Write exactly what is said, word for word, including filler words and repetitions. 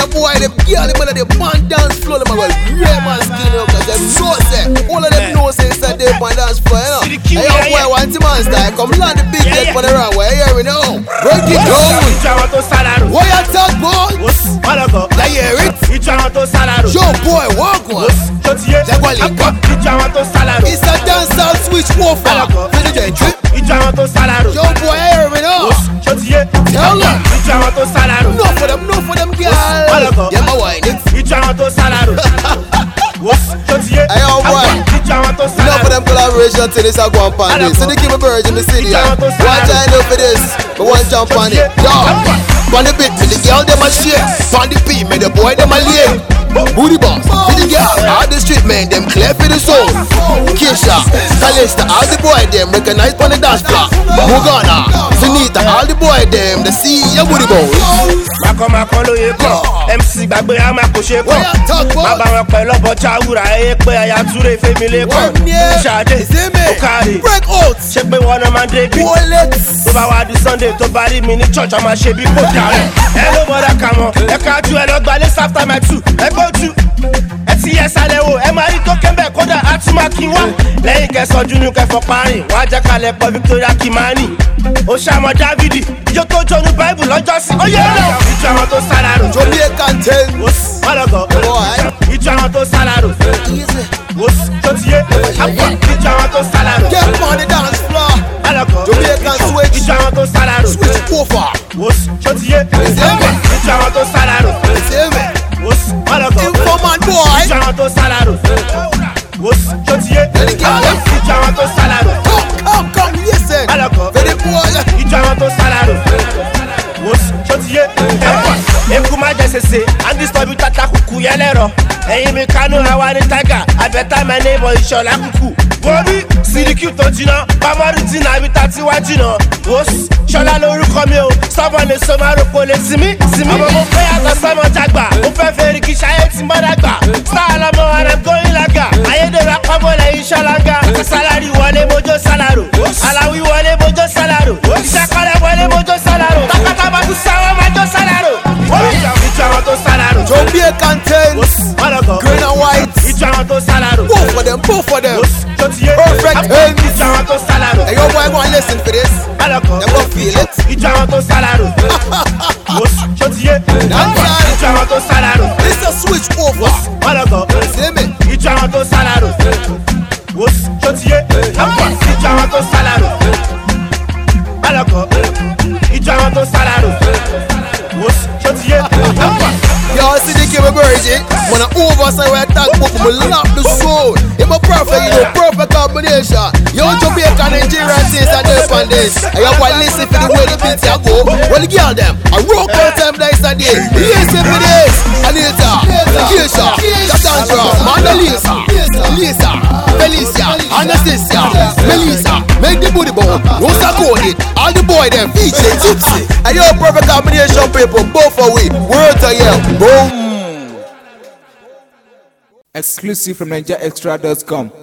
the boy, them girl, them man, they man dance floor, them a real man skin up, cause them know say, all of them know say inside they man dance floor, you know. Hey, yo, boy, one man style, come land the big head for the runway, here we know. Break it down. What you talk, boy? They hear it? Yo, boy, walk one. It's a dancehall switch over. Finish the trip. Yo, boy, here we know. Tell them. No for them, no for them, girl. Them a wine it. Hey, yo, boy. No for them collaboration till this a go on pan this. So they keep a bird in the city. Watch I know for this. But one jump on it. Yo. On the beat, the girl them a shake. On the beat, me the boy them a lay. Booty boss, for the girl, all the street men them clear for the soul. Keisha, Kalista, all the boy them recognize on the dance floor. Mugana, Sunita, all the boy them they see your booty boys. Mako mako lo ye ko, M C gbagbe a mako she ko. Baba wọn pẹ̀lú ọbọjà wúrà ẹ pé aya túre fèmí lé kọ. Ṣadé, Okari, break out. Ṣé pé wọn náà máa dé bí? Tó bá wá di Sunday tó bá rí mi ní church, a máa ṣe bí kò dára. Ẹ ló bọ́dà kà mọ́, ẹ ká ju ẹ lọ gbalẹ̀ after my two. Ẹ gbójú, ẹ ti yẹ sálẹ̀ wo, ẹ máa rí tó kẹ́mbẹ̀ kódà á tún máa kí wá. Lẹ́yìn kẹsàn-án ní kẹfọ́ parí, wọ́n á jẹ́ kalẹ̀ pọ̀ Victoria Kimani. Ó ṣàmọ̀ Dávidi, ìjọ tó jọnu Bible lọ́jọ́ sí. Ó yẹ lọ. Ìjọ àwọn tó sálárò. Jomi e kanten. Mọ́lọ́gọ̀. Ìjọ àwọn tó sálárò. Tó ti yé. Ìjọ àwọn tó sálárò. Get on the dance floor. Mọ́lọ́gọ̀. Jomi e kan switch. Ìjọ àwọn tó sálárò. Switch over. Tó ti yé. Ìjọ àwọn tó sálárò. Mọ́lọ́gọ̀. Informant boy. Ìjọ àwọn tó sálárò. Tó ti yé. Ìjọ àwọn tó sálárò. Come, come, come, listen. Very boy. Ìjọ àwọn tó sálárò. Tó ti yé. Eku má jẹ sese, Andy Stubby tata kuku yẹlẹ́rọ. Ẹyin mi Kanu àwa ni Tiger, àbẹ̀tà my neighbor Ìṣọ̀lá kuku. Bobi Siriki tó jiná, Pamọ́rù jìnnà ibi tá ti wá jìnnà. Ṣọlá lórúkọ mi o, sọ́mọ ní Somaro kò lè sinmi, sinmi. Ọmọ mo fẹ́ yàtọ̀ sọ́mọ jàgbà, mo fẹ́ fẹ́ rìkì ṣayé tí mo dàgbà. Star lọmọ and I'm going laga, ayédèrú akọ́bọ̀ lẹ́yìn ṣọ́lága. Sálárì wọlé mojó sálárò, aláwí wọlé mojó sálárò. Ìṣàkọlẹ̀ wọlé mojó sálárò, takata bá tún sáwọ́ mojó sálárò. Ìjọ àwọn tó sálárò. Jomi e kanten. Green and white. Ìjọ àwọn tó sálárò. Both for them, both for them. Perfect hands. Ìjọ àwọn tó sálárò. Hey, yo, boy, go and listen for this. Them gon' feel it. Ìjọ àwọn tó sálárò. Ìjọ àwọn tó sálárò. It's a switch over. See me? Ìjọ àwọn tó sálárò. Ìjọ àwọn tó sálárò. Ìjọ àwọn tó sálárò. Y'all see the game of Virgin? When I oversight where I talk about me lock the soul. It's a perfect, you know, perfect combination. Yo, Jamaica, Nigerian things are there on this. And you want to listen for the way the beats I go. Well, the girl them, I rock all time that is a day. Listen for this. Anita, Keisha, Cassandra, Mona Lisa, Lisa, Felicia, Anastasia, Melissa, make the booty bone. Rosa Cody, all the boy them featuring Gypsy. And yo, perfect combination people, both for we. Word to you. Boom. Exclusive from Niger Extra dot com.